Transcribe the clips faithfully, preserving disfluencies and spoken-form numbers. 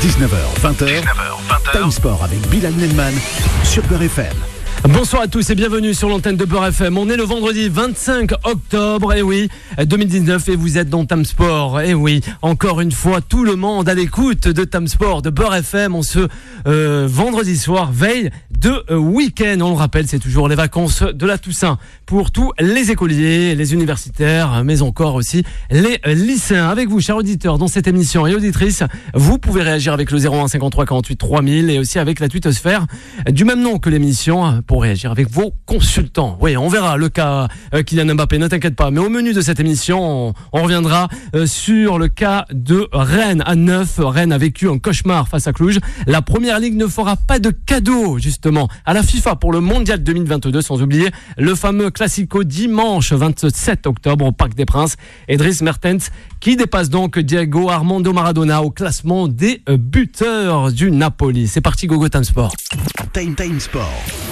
dix-neuf heures vingt, Time Sport avec Bilal Nelman sur Beurre F M. Bonsoir à tous et bienvenue sur l'antenne de Beurre F M. On est le vendredi vingt-cinq octobre, et oui, deux mille dix-neuf, et vous êtes dans Time Sport. Et oui, encore une fois, tout le monde à l'écoute de Time Sport, de Beurre F M. On se euh, vendredi soir, veille de euh, week-end. On le rappelle, c'est toujours les vacances de la Toussaint pour tous les écoliers, les universitaires, mais encore aussi les euh, lycéens. Avec vous, chers auditeurs, dans cette émission et auditrices, vous pouvez réagir avec le zéro un cinquante-trois quarante-huit trois mille et aussi avec la twittosphère du même nom que l'émission pour réagir avec vos consultants. Oui, on verra le cas euh, Kylian Mbappé, ne t'inquiète pas. Mais au menu de cette émission, on, on reviendra euh, sur le cas de Rennes à neuf. Rennes a vécu un cauchemar face à Cluj. La Première Ligue ne fera pas de cadeau, justement, à la FIFA pour le Mondial deux mille vingt-deux, sans oublier le fameux Classico dimanche vingt-sept octobre au Parc des Princes. Dries Mertens qui dépasse donc Diego Armando Maradona au classement des euh, buteurs du Napoli. C'est parti, Gogo Time Sport. Time Time Sport.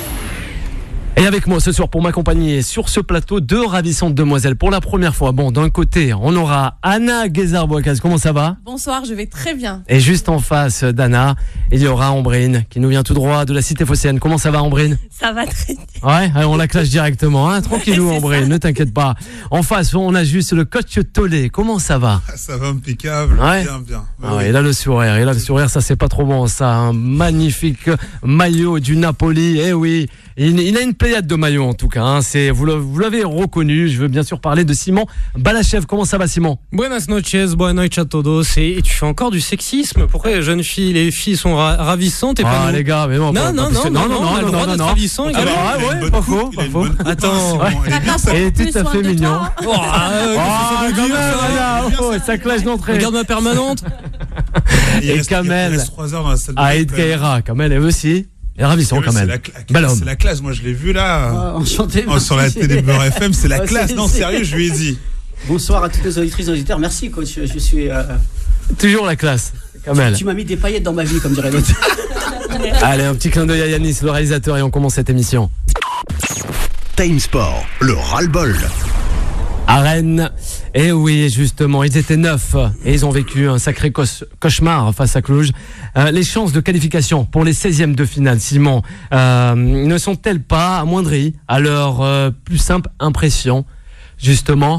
Et avec moi ce soir pour m'accompagner sur ce plateau, deux ravissantes demoiselles pour la première fois. Bon, d'un côté, on aura Anna Guézard-Bouakaz. Comment ça va ? Bonsoir, je vais très bien. Et juste en face d'Anna, il y aura Ambrine qui nous vient tout droit de la cité phocéenne. Comment ça va, Ambrine ? Ça va très bien. Ouais, allez, on la clash directement, hein. Tranquillou, Ambrine, ne t'inquiète pas. En face, on a juste le coach Tolé. Comment ça va ? Ça va impeccable, ouais. bien, bien. Ah oui. Il a le sourire, il a le sourire, ça c'est pas trop bon, ça. Un magnifique maillot du Napoli, eh oui. Il, il a une pléiade de maillots en tout cas, hein. C'est, vous, le, vous l'avez reconnu. Je veux bien sûr parler de Simon Balachev. Comment ça va, Simon ? Buenas noches, buenas noches a todos. Et, et tu fais encore du sexisme ? Pourquoi les jeunes filles, les filles sont ra- ravissantes et ah, pas nous ? les gars, mais non, non, pas, non, pas, non, non, non, non, on a le droit d'être ravissant ah, également. bah, ouais, pas faux, pas faux. Attends, il est tout à fait mignon. Oh, euh, ah, quand même, regarde, oh, ça clash d'entrée. Regarde ma permanente. Et Kamel, Aïd Kaira, Kamel, elle aussi. Et ravissant, quand même. C'est, c'est la classe, moi je l'ai vu là. Oh, enchanté. Oh, sur la télé Beurre F M, c'est la oh, classe. c'est, non, c'est... sérieux, je lui ai dit. Bonsoir à toutes les auditrices et auditeurs. Merci, coach. Je, je suis. Euh... Toujours la classe, Kamel. Tu, tu m'as mis des paillettes dans ma vie, comme dirait l'autre. Allez, un petit clin d'œil à Yanis, le réalisateur, et on commence cette émission. Time Sport, le ras-le-bol. À Rennes, et oui, justement, ils étaient neufs et ils ont vécu un sacré cauch- cauchemar face à Cluj. Euh, les chances de qualification pour les seizièmes de finale, Simon, euh, ne sont-elles pas amoindries à leur euh, plus simple impression, justement ?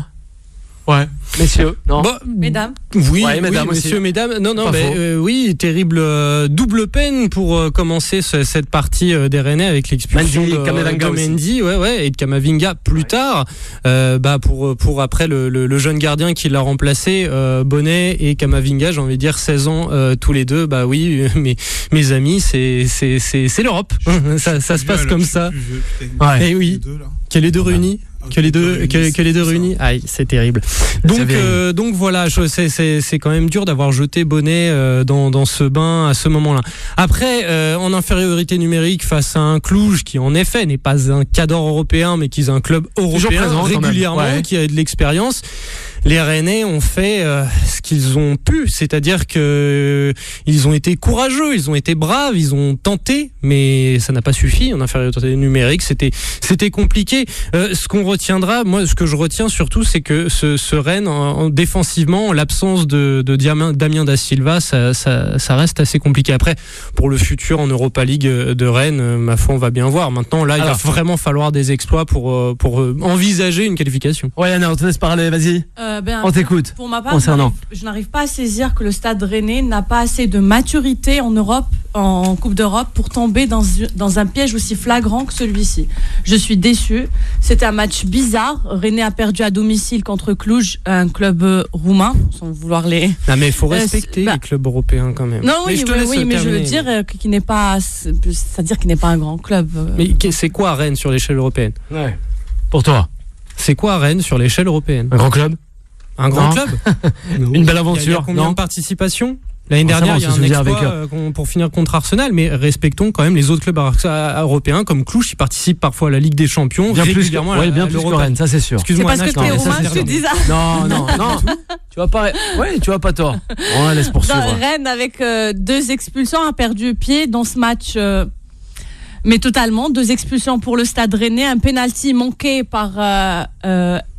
Ouais, messieurs, non bon, mesdames. Oui, ouais, mesdames oui aussi. messieurs, mesdames. Non, non, mais euh, oui, terrible euh, double peine pour euh, commencer ce, cette partie euh, des Rennais avec l'expulsion Mendy, de, Kamavinga de Mendy, ouais, ouais, et de Kamavinga plus tard. Euh, bah pour pour après le, le, le jeune gardien qui l'a remplacé, euh, Bonnet et Kamavinga, j'ai envie de dire seize ans euh, tous les deux. Bah oui, euh, mes mes amis, c'est c'est c'est c'est l'Europe. Je, ça ça se passe comme ça. Ouais. Et oui. Que les deux réunis. Que les deux, que, que les deux réunis, aïe, c'est terrible. Donc, euh, donc voilà, c'est, c'est, c'est quand même dur d'avoir jeté Bonnet euh, dans, dans ce bain à ce moment-là. Après, euh, en infériorité numérique face à un Cluj qui, en effet, n'est pas un cadre européen, mais qui est un club européen présent, régulièrement, ouais. qui a de l'expérience. Les Rennais ont fait euh, ce qu'ils ont pu, c'est-à-dire que euh, ils ont été courageux, ils ont été braves, ils ont tenté, mais ça n'a pas suffi. En infériorité numérique, c'était c'était compliqué. Euh, ce qu'on retiendra, moi, ce que je retiens surtout, c'est que ce, ce Rennes, en, en défensivement, en l'absence de, de Damien Da Silva, ça, ça, ça reste assez compliqué. Après, pour le futur en Europa League de Rennes, ma foi, on va bien voir. Maintenant, là, il Alors, va vraiment falloir des exploits pour pour envisager une qualification. Ouais, Anna, on te laisse parler, vas-y. Euh, ben, on t'écoute. Pour ma part, je n'arrive, je n'arrive pas à saisir que le Stade Rennais n'a pas assez de maturité en Europe, en Coupe d'Europe, pour tomber dans, dans un piège aussi flagrant que celui-ci. Je suis déçue. C'était un match bizarre. Rennais a perdu à domicile contre Cluj, un club euh, roumain, sans vouloir les. Non, mais il faut respecter euh, bah, les clubs européens quand même. Non, oui, mais je te oui, laisse oui mais je veux dire euh, qu'il n'est pas, c'est-à-dire qu'il n'est pas un grand club. Euh. Mais c'est quoi Rennes sur l'échelle européenne ? Ouais. Pour toi, c'est quoi Rennes sur l'échelle européenne ? Un grand club ? Un grand non. club Une belle aventure. Il y a, il y a combien non de participations ? L'année dernière, il y a un exploit avec... euh, pour finir contre Arsenal, mais respectons quand même les autres clubs européens comme Cluj, qui participent parfois à la Ligue des Champions. Bien plus que, à ouais, bien plus que Rennes, ça c'est sûr. Excuse-moi, c'est parce que t'es roumain que tu dis ça. Non, non, non. Tu vas pas, ouais, tu vas pas tort. On laisse poursuivre. Dans Rennes, avec euh, deux expulsions, a perdu pied dans ce match. Euh... Mais totalement, deux expulsions pour le Stade Rennais, un penalty manqué par euh, euh,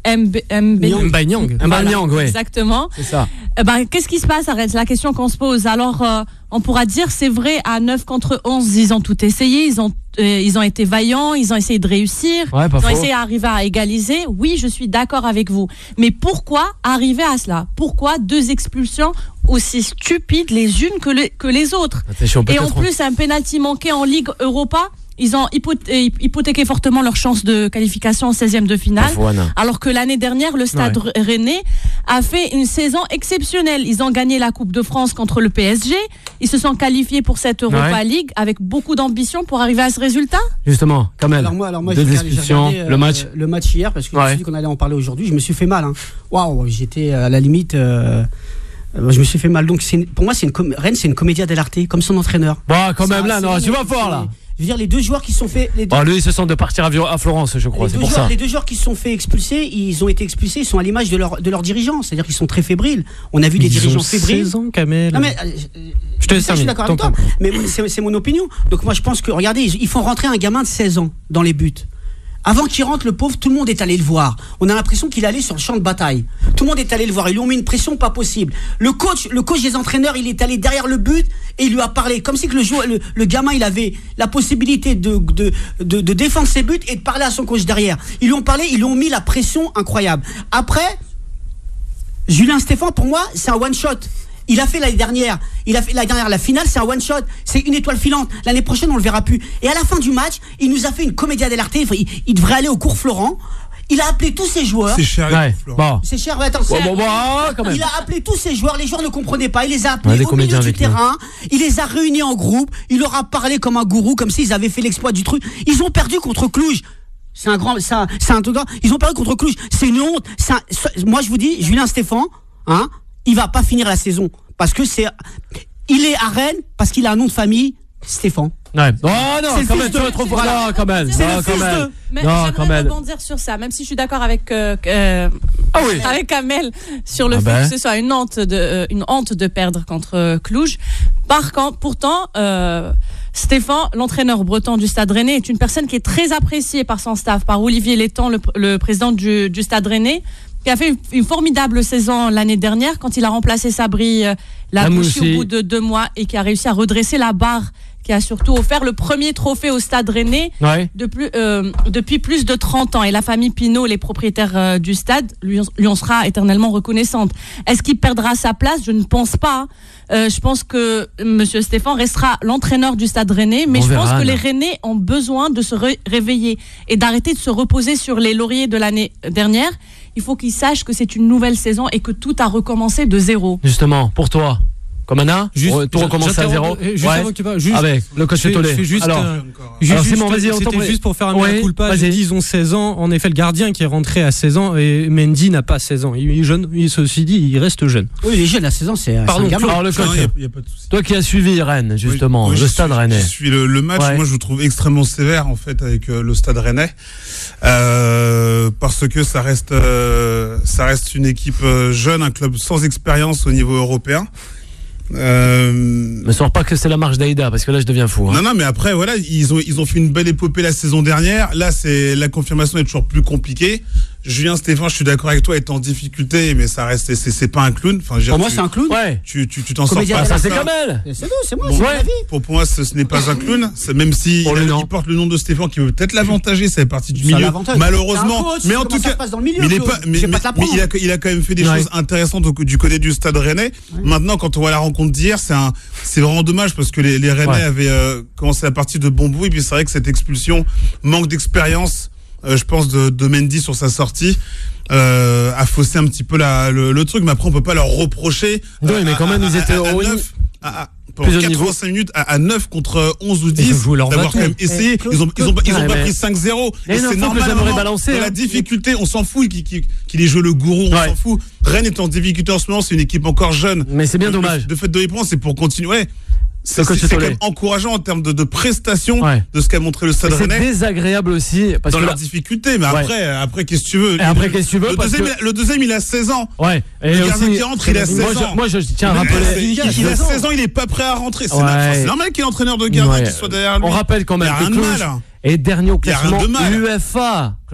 Mbanyang. Mbanyang, oui. Exactement. C'est ça. Eh ben, qu'est-ce qui se passe, Arrête, c'est la question qu'on se pose. Alors, euh, on pourra dire, c'est vrai, à neuf contre onze, ils ont tout essayé, ils ont, euh, ils ont été vaillants, ils ont essayé de réussir, ouais, ils ont faux. essayé d'arriver à égaliser. Oui, je suis d'accord avec vous. Mais pourquoi arriver à cela? Pourquoi deux expulsions aussi stupides les unes que les, que les autres? Attention, et en plus, un penalty manqué en Ligue Europa. Ils ont hypothé- hypothéqué fortement leur chance de qualification en seizième de finale. Faux, alors que l'année dernière, le Stade ouais. Rennais a fait une saison exceptionnelle. Ils ont gagné la Coupe de France contre le P S G. Ils se sont qualifiés pour cette Europa ouais. League avec beaucoup d'ambition pour arriver à ce résultat. Justement, quand même. Alors moi, alors moi Deux j'ai expulsions, regardé, euh, le match. Le match hier, parce que ouais. je me suis dit qu'on allait en parler aujourd'hui. Je me suis fait mal. Waouh, wow, j'étais à la limite. Euh, je me suis fait mal. Donc c'est une, pour moi, c'est une com- Rennes, c'est une commedia dell'arte, comme son entraîneur. Bon, quand ça, même là, non, tu vas fort là. Je veux dire, les deux joueurs qui se sont fait. Les deux... Oh, lui, ils se sentent de partir à, à Florence, je crois, c'est pour joueurs, ça. Les deux joueurs qui se sont fait expulser, ils ont été expulsés, ils sont à l'image de leurs de leurs dirigeants, c'est-à-dire qu'ils sont très fébriles. On a vu des ils dirigeants ont fébriles. seize ans, Kamel. Non mais, euh, je te laisse ça, je suis d'accord avec toi, mais c'est, c'est mon opinion. Donc moi, je pense que, regardez, ils font rentrer un gamin de seize ans dans les buts. Avant qu'il rentre, le pauvre, tout le monde est allé le voir. On a l'impression qu'il allait sur le champ de bataille. Tout le monde est allé le voir. Ils lui ont mis une pression pas possible. Le coach, le coach des entraîneurs, il est allé derrière le but et il lui a parlé. Comme si que le, joueur, le, le gamin, il avait la possibilité de, de, de, de défendre ses buts et de parler à son coach derrière. Ils lui ont parlé, ils lui ont mis la pression incroyable. Après, Julien Stéphan, pour moi, c'est un one-shot. Il a fait l'année dernière, il a fait l'année dernière la finale, c'est un one shot, c'est une étoile filante. L'année prochaine, on le verra plus. Et à la fin du match, il nous a fait une commedia dell'arte. Il, il devrait aller au cours Florent. Il a appelé tous ses joueurs. C'est cher, ouais. Florent. Bon. C'est cher, ouais, attends, c'est bon, bon, bon, quand même. Il a appelé tous ses joueurs, les joueurs ne comprenaient pas. Il les a appelés ouais, au milieu du terrain. Nous. Il les a réunis en groupe. Il leur a parlé comme un gourou, comme s'ils avaient fait l'exploit du truc. Ils ont perdu contre Cluj. C'est un grand, c'est un, c'est un truc. Ils ont perdu contre Cluj. C'est une honte. C'est un, moi, je vous dis, Julien Stéphan, hein, il va pas finir la saison. Parce que c'est. Il est à Rennes parce qu'il a un nom de famille, Stéphan. Ouais. Oh non, c'est quand même, tu vas trop fort. Non, quand même. C'est non, le quand fils même. de... Mais non, j'aimerais quand même. rebondir sur ça, même si je suis d'accord avec euh, euh, ah oui. avec Kamel sur le ah fait ben. que ce soit une honte de euh, une honte de perdre contre euh, Cluj. Par contre, pourtant, euh, Stéphan, l'entraîneur breton du Stade Rennais, est une personne qui est très appréciée par son staff, par Olivier Létang, le, le président du, du Stade Rennais, qui a fait une, une formidable saison l'année dernière quand il a remplacé Sabri euh, Lamouchi au bout de deux mois et qui a réussi à redresser la barre, qui a surtout offert le premier trophée au Stade Rennais ouais. de plus, euh, depuis plus de trente ans. Et la famille Pinault, les propriétaires euh, du stade, lui, lui en sera éternellement reconnaissante. Est-ce qu'il perdra sa place? Je ne pense pas. Euh, je pense que M. Stéphan restera l'entraîneur du Stade Rennais, mais On je verra, pense que là. les Rennais ont besoin de se ré- réveiller et d'arrêter de se reposer sur les lauriers de l'année dernière. Il faut qu'ils sachent que c'est une nouvelle saison et que tout a recommencé de zéro. Justement, pour toi, comme Anna, juste, tout recommencer à zéro. Juste ouais. avant que tu parles, juste, avec le coach Tolé. Juste, alors, euh, juste, alors juste, Simon, vas-y, on c'était juste pour faire un oui, mea culpa. J'ai dit ils ont seize ans. En effet, le gardien qui est rentré à seize ans et Mendy n'a pas seize ans. Il est jeune. Il ceci dit, il reste jeune. Oui, il est jeune à seize ans, c'est. Pardon. C'est un alors le coach, non, y a, y a pas de souci. Toi qui as suivi Rennes justement, oui, le Stade suis, Rennais. Je suis le, le match. Ouais. Moi, je le trouve extrêmement sévère en fait avec euh, le Stade Rennais euh, parce que ça reste, euh, ça reste une équipe euh, jeune, un club sans expérience au niveau européen. Euh... Me sors pas que c'est la marche d'Aïda parce que là je deviens fou. Hein. Non non mais après voilà ils ont ils ont fait une belle épopée la saison dernière. Là c'est la confirmation est toujours plus compliquée. Julien Stéphan, je suis d'accord avec toi, est en difficulté, mais ça reste c'est c'est pas un clown. Enfin, pour moi tu, c'est un clown. Ouais. Tu tu tu t'en sors pas. Ça c'est Kamel. C'est nous, c'est moi. Bon, c'est ouais. pour, pour moi, ce, ce n'est pas un clown. C'est, même si il, a, il porte le nom de Stéphan, qui peut peut-être l'avantager, ça fait partie du milieu. Malheureusement, coach, mais en tout cas, milieu, mais, il, est pas, mais, mais, mais il a il a quand même fait des ouais. choses intéressantes au, du côté du Stade Rennais. Ouais. Maintenant, quand on voit la rencontre d'hier, c'est un c'est vraiment dommage parce que les, les Rennais ouais. avaient euh, commencé la partie de bon bout et puis c'est vrai que cette expulsion manque d'expérience. Euh, je pense de, de Mendy sur sa sortie euh, a faussé un petit peu la, le, le truc, mais après on peut pas leur reprocher. Oui, euh, mais quand même à, ils étaient à, à, au neuf, à, à, pendant quatre-vingt-cinq minutes à, à neuf contre onze ou dix d'avoir quand même essayé. Ils ont ils ont ils ont ouais, pas pris cinq zéro. Et c'est normal. Balancé, dans hein. la difficulté, on s'en fout qu'il qu'il, qu'il ait joué le gourou, on ouais. s'en fout. Rennes est en difficulté en ce moment, c'est une équipe encore jeune. Mais c'est bien le, dommage. De fait de les prendre, c'est pour continuer. C'est, c'est, c'est quand même encourageant en termes de, de prestations ouais. de ce qu'a montré le Stade Rennais. C'est désagréable aussi parce dans que la difficulté, mais ouais. après, après qu'est-ce que tu veux? Et après qu'est-ce que tu veux? Le deuxième, que... le deuxième, il a seize ans. Ouais. Et le gardien qui rentre, il a seize moi, ans. Je, moi, je tiens à rappeler. Il, il, il a seize ans, il est pas prêt à rentrer. C'est, ouais. normal, c'est normal qu'il est entraîneur de gardien, ouais. qu'il soit derrière lui. On rappelle quand même que Cluj est dernier au classement U UEFA.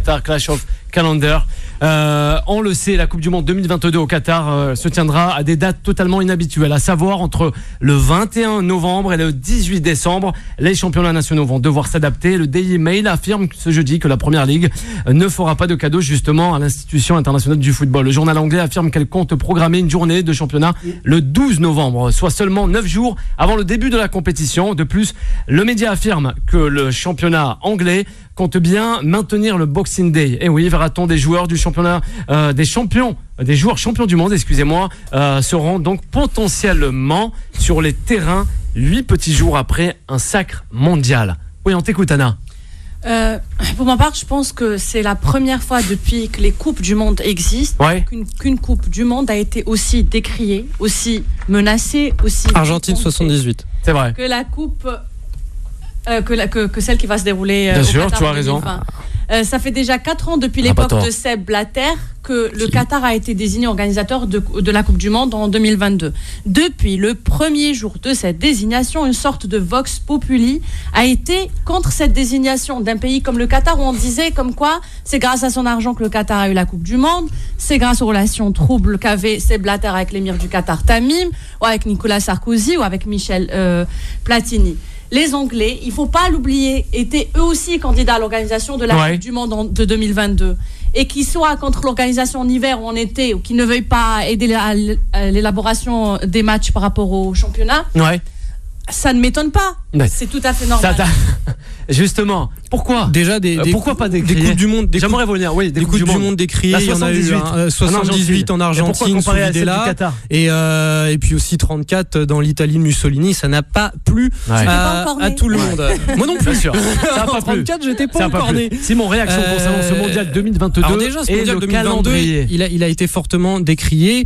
Qatar, Clash of Calendar. Euh, on le sait, la Coupe du Monde deux mille vingt-deux au Qatar euh, se tiendra à des dates totalement inhabituelles, à savoir entre le vingt et un novembre et le dix-huit décembre. Les championnats nationaux vont devoir s'adapter. Le Daily Mail affirme ce jeudi que la Première Ligue ne fera pas de cadeau justement à l'institution internationale du football. Le journal anglais affirme qu'elle compte programmer une journée de championnat le douze novembre, soit seulement neuf jours avant le début de la compétition. De plus, le média affirme que le championnat anglais compte bien maintenir le Boxing Day. Et oui, verra-t-on des joueurs du championnat, euh, des champions, des joueurs champions du monde, excusez-moi, euh, seront donc potentiellement sur les terrains huit petits jours après un sacre mondial. Oui, on t'écoute, Anna. Euh, pour ma part, je pense que c'est la première fois depuis que les Coupes du Monde existent ouais. qu'une, qu'une Coupe du Monde a été aussi décriée, aussi menacée, aussi... Argentine soixante-dix-huit. C'est vrai. Que la Coupe... Euh, que, la, que, que celle qui va se dérouler euh, Bien au sûr, Qatar tu as raison. Euh, ça fait déjà quatre ans depuis ah, l'époque de Sepp Blatter que le Qatar a été désigné organisateur de, de la Coupe du Monde en deux mille vingt-deux. Depuis le premier jour de cette désignation, une sorte de vox populi a été contre cette désignation d'un pays comme le Qatar, où on disait comme quoi c'est grâce à son argent que le Qatar a eu la Coupe du Monde, c'est grâce aux relations troubles qu'avait Sepp Blatter avec l'émir du Qatar Tamim, ou avec Nicolas Sarkozy, ou avec Michel euh, Platini. Les Anglais, il ne faut pas l'oublier, étaient eux aussi candidats à l'organisation de la ouais. Coupe du Monde en, de deux mille vingt-deux. Et qu'ils soient contre l'organisation en hiver ou en été, ou qu'ils ne veuillent pas aider à l'élaboration des matchs par rapport au championnat, ouais. ça ne m'étonne pas. Ouais. C'est tout à fait normal. Ça, justement, pourquoi Déjà des, euh, des pourquoi pas des coupes du monde, des J'aimerais revenir. Oui, des, des coupes, coupes du, du monde, monde décriées. Il y en a eu hein, soixante-dix-huit en Argentine, sous Videla, et euh, et puis aussi trente-quatre dans l'Italie de Mussolini. Ça n'a pas plu ouais. à, pas à tout le monde. Ouais. Moi non plus. Bien sûr. Ça a pas en trente-quatre, j'étais pas ça encore né. Simon, réaction euh, concernant ce mondial deux mille vingt-deux. Alors déjà, ce et mondial le deux mille vingt-deux, calendrier. Il a, il a été fortement décrié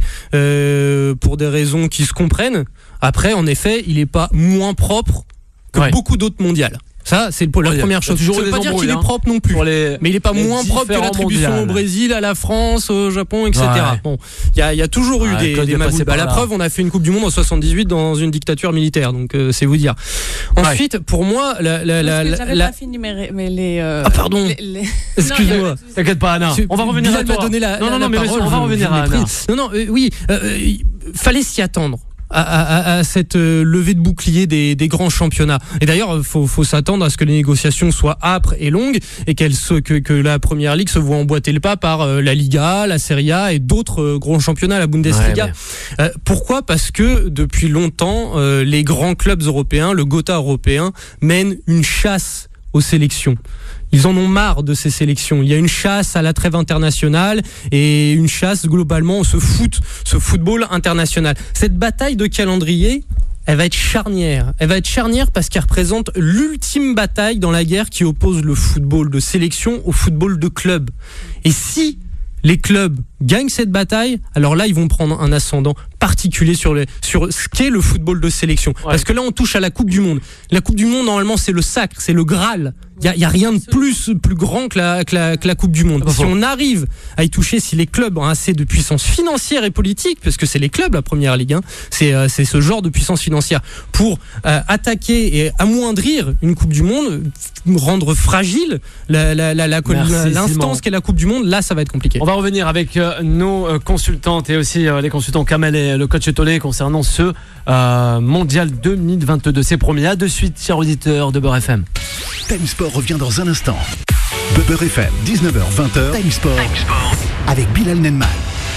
euh, pour des raisons qui se comprennent. Après, en effet, il n'est pas moins propre que ouais. beaucoup d'autres mondiales. Ça, c'est le, la ouais, première chose. Je ne veux pas dire qu'il est propre non plus, les, mais il n'est pas moins propre que l'attribution mondiales. Au Brésil, à la France, au Japon, et cetera. Ouais. Bon, il y a, y a toujours eu ouais, des, des magouilles. Bah, la preuve, on a fait une Coupe du Monde en soixante-dix-huit dans une dictature militaire, donc euh, c'est vous dire. Ensuite, ouais. pour moi, la, la, la, la, j'avais la... pas fini mais, mais les. Euh, ah pardon. Les, les... Excuse-moi. T'inquiète pas, Anna. On va revenir à toi. Donné la, non, non, non, la mais parole, on va revenir à Anna. Non, non, euh, oui, euh, fallait s'y attendre. À, à, à cette euh, levée de bouclier des, des grands championnats. Et d'ailleurs, faut, faut s'attendre à ce que les négociations soient âpres et longues et qu'elles se, que, que la Première Ligue se voit emboîter le pas par euh, la Liga, la Serie A et d'autres euh, grands championnats, la Bundesliga. Ouais, mais... euh, pourquoi ? Parce que depuis longtemps, euh, les grands clubs européens, le Gotha européen, mènent une chasse aux sélections. Ils en ont marre de ces sélections. Il y a une chasse à la trêve internationale et une chasse globalement au ce foot, ce football international. Cette bataille de calendrier, elle va être charnière. Elle va être charnière parce qu'elle représente l'ultime bataille dans la guerre qui oppose le football de sélection au football de club. Et si les clubs gagnent cette bataille, alors là, ils vont prendre un ascendant particulier sur, les, sur ce qu'est le football de sélection. Ouais. Parce que là, on touche à la Coupe du Monde. La Coupe du Monde, normalement, c'est le sacre, c'est le Graal. Il n'y a, a rien de plus, plus grand que la, que, la, que la Coupe du Monde. Si on arrive à y toucher, si les clubs ont assez de puissance financière et politique, parce que c'est les clubs, la Première Ligue, hein, c'est, euh, c'est ce genre de puissance financière, pour euh, attaquer et amoindrir une Coupe du Monde, rendre fragile la, la, la, la, Merci, la, l'instance qu'est la Coupe du Monde, là, ça va être compliqué. On va revenir avec euh, nos euh, consultantes et aussi euh, les consultants Kamel et le coach Tolé concernant ce euh, mondial deux mille vingt-deux. C'est promis. À de suite, chers auditeurs de Beurre F M. Time Sport revient dans un instant. Beurre F M, dix-neuf heures vingt. Time Sport, Time Sport avec Bilal Nenman.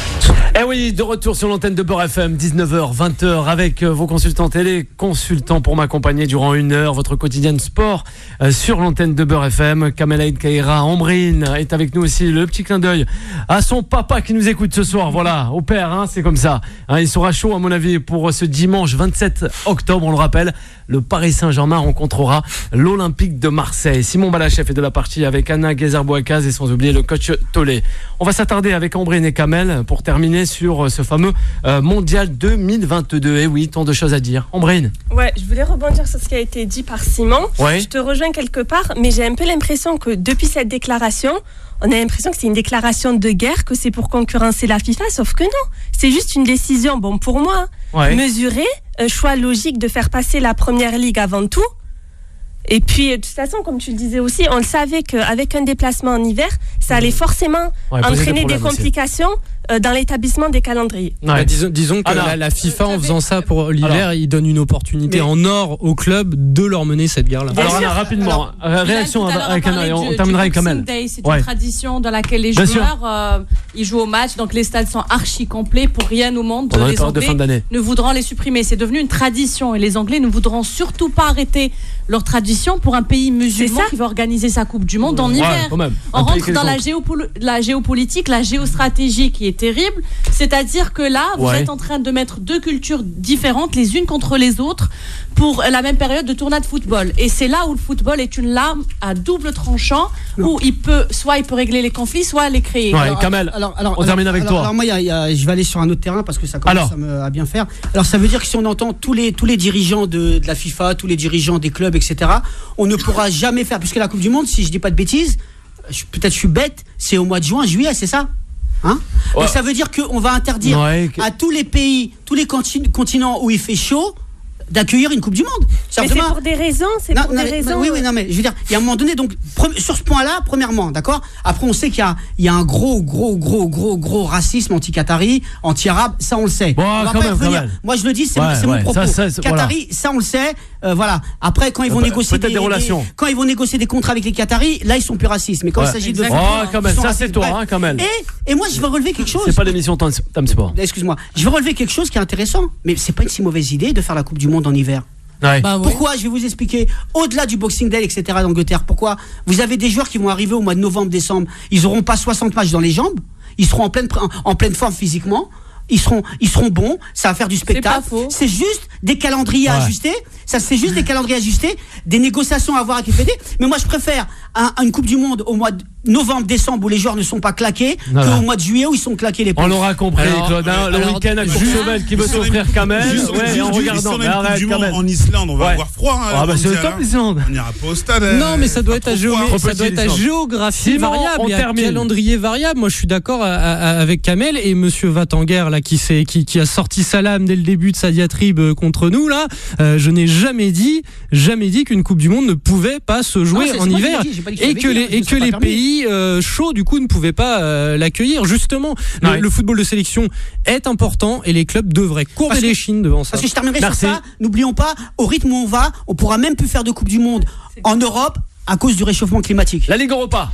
Eh oui, de retour sur l'antenne de Beurre F M, dix-neuf heures vingt avec vos consultants et les consultants pour m'accompagner durant une heure, votre quotidienne sport euh, sur l'antenne de Beurre F M. Kamel Aïd Kaïra, Ambrine est avec nous aussi. Le petit clin d'œil à son papa qui nous écoute ce soir. Voilà, au père, hein, c'est comme ça. Hein, il sera chaud à mon avis pour ce dimanche vingt-sept octobre, on le rappelle. Le Paris Saint-Germain rencontrera l'Olympique de Marseille. Simon Balachef est de la partie avec Anna Guézard-Bouakaz et sans oublier le coach Tolé. On va s'attarder avec Ambrine et Kamel pour terminer sur ce fameux euh, mondial deux mille vingt-deux. Et oui, tant de choses à dire. Ambrine. Ouais, je voulais rebondir sur ce qui a été dit par Simon. Ouais. Je te rejoins quelque part, mais j'ai un peu l'impression que depuis cette déclaration, on a l'impression que c'est une déclaration de guerre, que c'est pour concurrencer la FIFA, sauf que non. C'est juste une décision, bon pour moi, ouais. mesurée, un choix logique de faire passer la Première Ligue avant tout. Et puis, de toute façon, comme tu le disais aussi, on le savait qu'avec un déplacement en hiver, ça allait forcément ouais, entraîner des, des complications euh, dans l'établissement des calendriers. Ouais. Bah, disons, disons que Alors, la, la FIFA, en avez- faisant ça pour l'hiver, Alors. il donne une opportunité Mais- en or au club de leur mener cette guerre-là. Bien Alors sûr. Anna, rapidement, euh, réaction Bilal, tout à l'heure, avec a Anna, parlé et on du- terminera avec du Boxing Kamel. Day. C'est Ouais. une tradition dans laquelle les Bien sûr. joueurs euh, ils jouent au match, donc les stades sont archi complets. Pour rien au monde, Pendant les les périodes de Anglais fin d'année. ne voudront les supprimer. C'est devenu une tradition et les Anglais ne voudront surtout pas arrêter leur tradition pour un pays musulman C'est ça. qui va organiser sa Coupe du Monde en Ouais, hiver. quand même. On Un pays rentre dans la, quelconque. géopol- la géopolitique, la géostratégie qui est terrible. C'est-à-dire que là, vous Ouais. êtes en train de mettre deux cultures différentes les unes contre les autres pour la même période de tournoi de football. Et c'est là où le football est une lame à double tranchant où il peut, soit il peut régler les conflits, soit les créer. Ouais, Alors, Kamel, alors, alors, on termine alors, avec alors, toi. Alors moi, il y a- il y a- je vais aller sur un autre terrain parce que ça commence Alors. à, me- à bien faire. Alors ça veut dire que si on entend tous les, tous les dirigeants de, de la FIFA, tous les dirigeants des clubs, et cetera, on ne pourra jamais faire, puisque la Coupe du Monde, si je dis pas de bêtises, je- peut-être je suis bête, c'est au mois de juin, juillet, c'est ça hein Ouais. Donc ça veut dire qu'on va interdire Ouais, que- à tous les pays, tous les conti- continents où il fait chaud, d'accueillir une Coupe du Monde. Mais c'est Simplement- pour des raisons, c'est non, pour non, des mais- raisons. oui, oui, non, mais je veux dire, il y a un moment donné, donc, pre- sur ce point-là, premièrement, d'accord. Après, on sait qu'il y a, il y a un gros, gros, gros, gros, gros racisme anti-qatari, anti-arabe, ça on le sait. Bon, on va quand pas y même, revenir. quand même. Moi, je le dis, c'est Ouais, c'est ouais, mon propos. ça, ça, c'est- Qatari, ça on le sait. euh, voilà. Après, quand ils vont Bah, négocier peut-être des relations. quand ils vont négocier des contrats avec les Qataris, là, ils sont plus racistes. Mais quand Ouais. il s'agit de Exactement. Oh, quand même, ils sont ça c'est racistes. toi, Bref. hein, quand même. Et, et moi, je veux relever quelque chose. C'est pas l'émission Tam Tam Sport. Excuse-moi. Je veux relever quelque chose qui est intéressant. Mais c'est pas une si mauvaise idée de faire la Coupe du Monde en hiver. Ouais. Bah, ouais. Pourquoi? Je vais vous expliquer. Au-delà du Boxing Day, et cetera d'Angleterre, pourquoi? Vous avez des joueurs qui vont arriver au mois de novembre, décembre. Ils n'auront pas soixante matchs dans les jambes. Ils seront en pleine, en, en pleine forme physiquement. Ils seront, ils seront bons. Ça va faire du spectacle. pas faux. C'est juste des calendriers à Ouais. ajuster. Ça, c'est juste des calendriers ajustés, des négociations à avoir avec les Fédés. Mais moi, je préfère un- une Coupe du Monde au mois de novembre, décembre où les joueurs ne sont pas claqués, Voilà. qu'au mois de juillet où ils sont claqués les On pauvres. l'aura compris, Alors, Claude. hein, le alors, week-end avec juste- Courchevel qui veut Juste- s'offrir Kamel. Juste- Ouais, juste- en juste- regardant. si on a Mais une Coupe arrête, du Monde Kamel. en Islande, on va Ouais. avoir froid. hein, Ah, bah, c'est le mondial, top, hein. l'Islande. On n'ira pas au stade. Non, euh, mais ça doit pas être à, trop géo- froid. Trop ça petit, doit être à l'Islande. géographie Simon, variable on et à termine. calendrier variable. Moi, je suis d'accord à- à- avec Kamel et Monsieur Vatanguer là qui, s'est- qui, qui a sorti sa lame dès le début de sa diatribe euh, contre nous là. Euh, je n'ai jamais dit, jamais dit qu'une Coupe du Monde ne pouvait pas se jouer Non, c'est- en c'est moi qui l'ai hiver dit, j'ai pas dit que et j'avais que dit, les hein, je et me que serais pas les permis. pays euh, chauds du coup ne pouvaient pas euh, l'accueillir. Justement, le, Ouais. le football de sélection est important et les clubs devraient courber Parce que- les chines devant ça. Parce que je terminerai Merci. sur ça. N'oublions pas, au rythme où on va, on pourra même plus faire de Coupe du Monde en Europe à cause du réchauffement climatique. La Ligue Europa.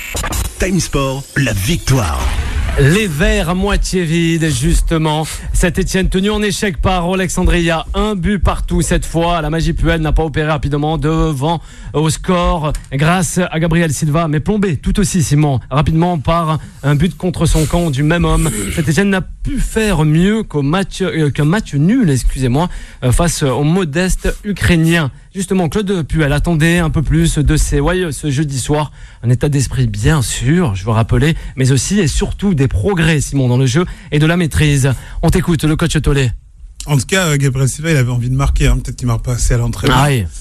Time Sport, la victoire. Les verres à moitié vides, justement. Saint-Etienne tenu en échec par Alexandria. Un but partout cette fois. La magie puelle n'a pas opéré rapidement devant au score grâce à Gabriel Silva, mais plombé tout aussi, Simon, rapidement par un but contre son camp du même homme. Saint-Etienne n'a pu faire mieux qu'au match, euh, qu'un match nul, excusez-moi, euh, face aux modestes Ukrainiens. Justement, Claude Puel attendait un peu plus de ces, ouais, ce jeudi soir. Un état d'esprit, bien sûr, je veux rappeler, mais aussi et surtout des progrès, Simon, dans le jeu et de la maîtrise. On t'écoute, le coach Tollet. En tout cas, euh, Gabriel Silva, il avait envie de marquer. hein. Peut-être qu'il marque pas assez à l'entraînement. Ah oui.